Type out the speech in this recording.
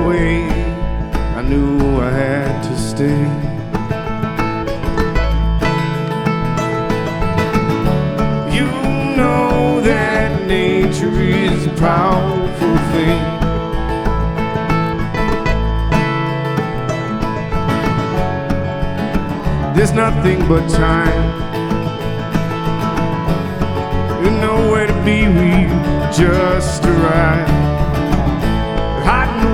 away, I knew I had to stay. You know that nature is a powerful thing. There's nothing but time. There's nowhere to be, we just arrived.